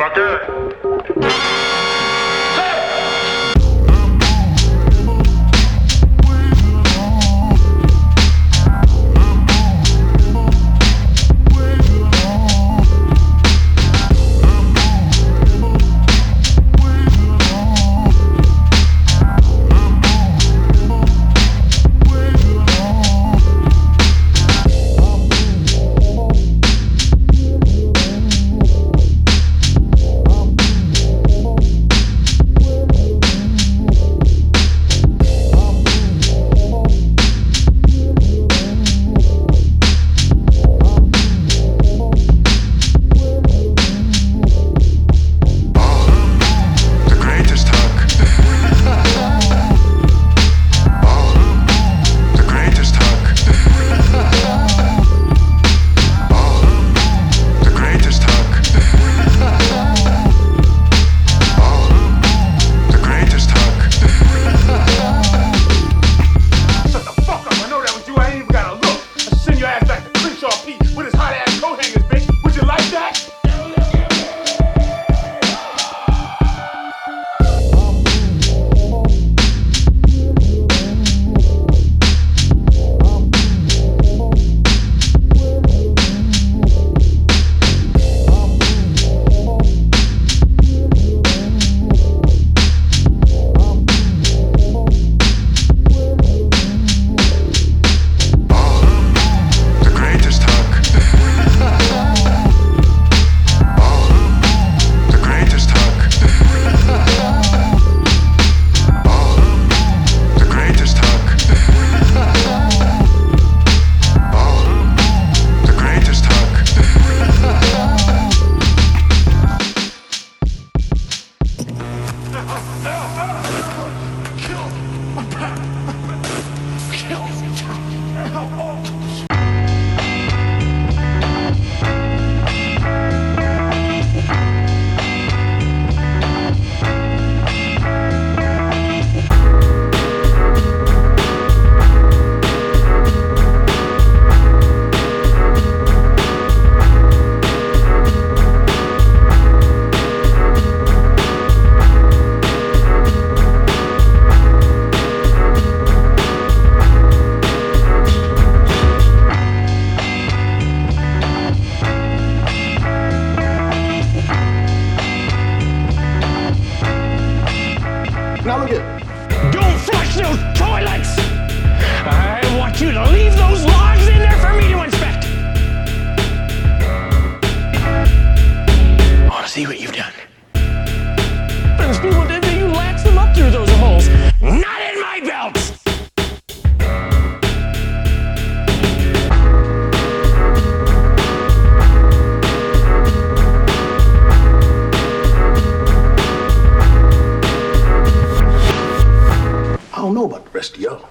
Now look at. Don't flush those toilets! I want you to leave those logs in there for me to inspect! I want to see what you've done. There's people that you latch them up through those holes. Not in my belts! I don't know about the rest of y'all.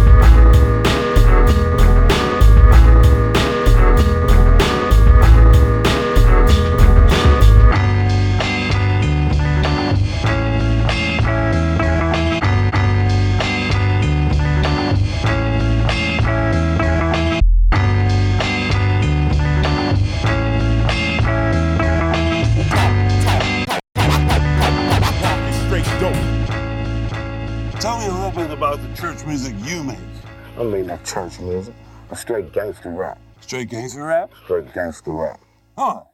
Tell me a little bit about the church music you make. I mean that church music. A straight gangster rap. Straight gangster rap? Straight gangster rap. Huh.